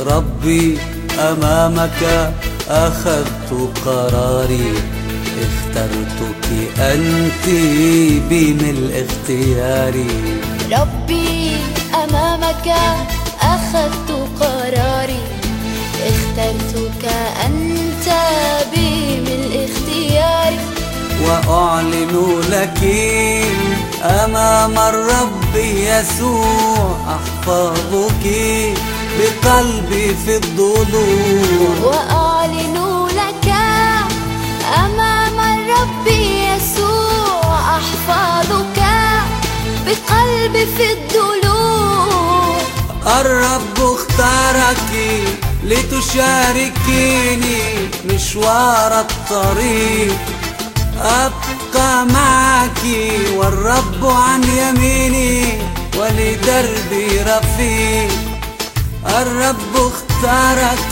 ربي أمامك أخذت قراري، اخترتك أنت بملء اختياري. ربي أمامك أخذت قراري، اخترتك أنت بملء اختياري. وأعلن لك أمام الرب يسوع أحفظك بقلبي في الضلوع. وأعلن لك أمام الرب يسوع أحفظك بقلبي في الضلوع. الرب اختارك لتشاركيني مشوار الطريق، أبقى معك والرب عن يميني ولدربي رفيق. الرب اختارك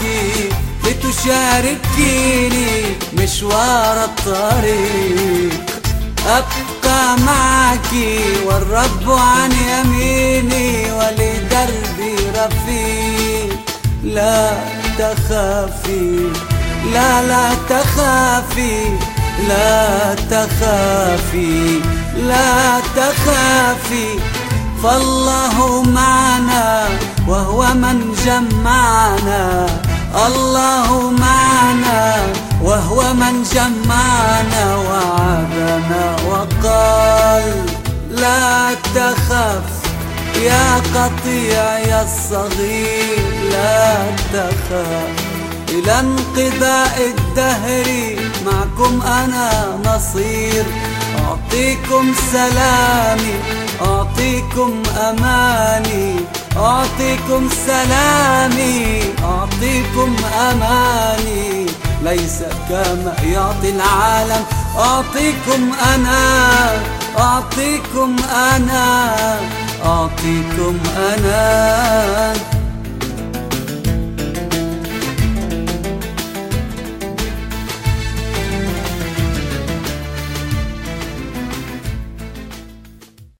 لتشاركيني مشوار الطريق، أبقى معك والرب عن يميني ولدربي رفيق. لا تخافي، لا تخافي، لا تخافي، لا تخافي، فالله معنا وهو من جمعنا. الله معنا وهو من جمعنا وعدنا وقال لا تخف يا قطيعي الصغير، لا تخف، إلى انقضاء الدهر معكم أنا نصير. أعطيكم سلامي، أعطيكم أماني، أعطيكم سلامي، أعطيكم أماني، ليس كما يعطي العالم. أعطيكم أنا، أعطيكم أنا، أعطيكم أنا.